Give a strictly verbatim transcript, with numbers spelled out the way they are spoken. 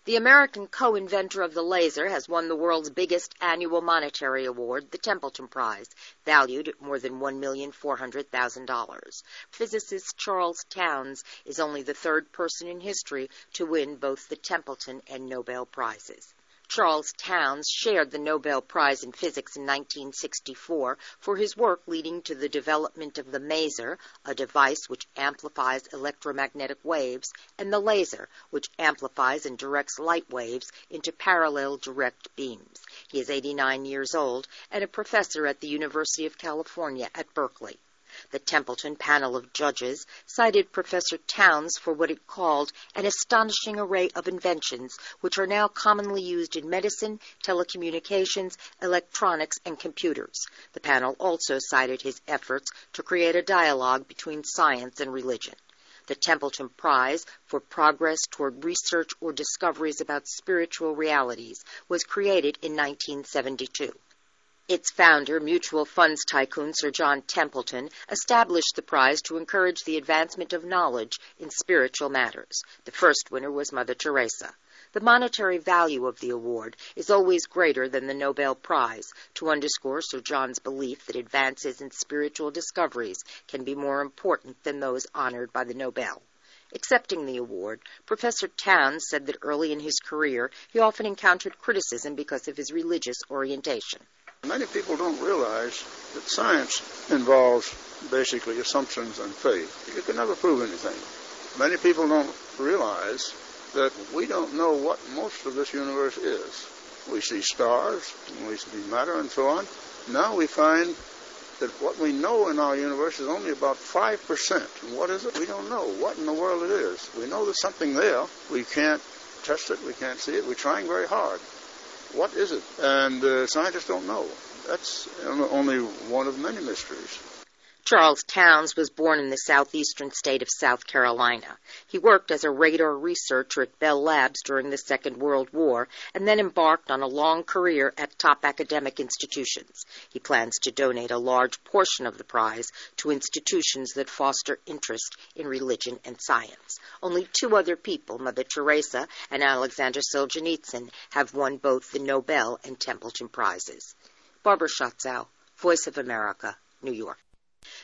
The American co-inventor of the laser has won the world's biggest annual monetary award, the Templeton Prize, valued at more than one million four hundred thousand dollars. Physicist Charles Townes is only the third person in history to win both the Templeton and Nobel Prizes. Charles Townes shared the Nobel Prize in Physics in nineteen sixty-four for his work leading to the development of the maser, a device which amplifies electromagnetic waves, and the laser, which amplifies and directs light waves into parallel direct beams. He is eighty-nine years old and a professor at the University of California at Berkeley. The Templeton panel of judges cited Professor Townes for what it called an astonishing array of inventions which are now commonly used in medicine, telecommunications, electronics, and computers. The panel also cited his efforts to create a dialogue between science and religion. The Templeton Prize for Progress Toward Research or Discoveries about Spiritual Realities was created in nineteen seventy-two. Its founder, mutual funds tycoon Sir John Templeton, established the prize to encourage the advancement of knowledge in spiritual matters. The first winner was Mother Teresa. The monetary value of the award is always greater than the Nobel Prize, to underscore Sir John's belief that advances in spiritual discoveries can be more important than those honored by the Nobel. Accepting the award, Professor Townes said that early in his career he often encountered criticism because of his religious orientation. Many people don't realize that science involves basically assumptions and faith. You can never prove anything. Many people don't realize that we don't know what most of this universe is. We see stars, we see matter, and so on. Now we find that what we know in our universe is only about five percent. And what is it? We don't know what in the world it is. We know there's something there. We can't test it. We can't see it. We're trying very hard. What is it? And uh, scientists don't know. That's only one of many mysteries. Charles Townes was born in the southeastern state of South Carolina. He worked as a radar researcher at Bell Labs during the Second World War and then embarked on a long career at top academic institutions. He plans to donate a large portion of the prize to institutions that foster interest in religion and science. Only two other people, Mother Teresa and Alexander Solzhenitsyn, have won both the Nobel and Templeton Prizes. Barbara Schatzow, Voice of America, New York.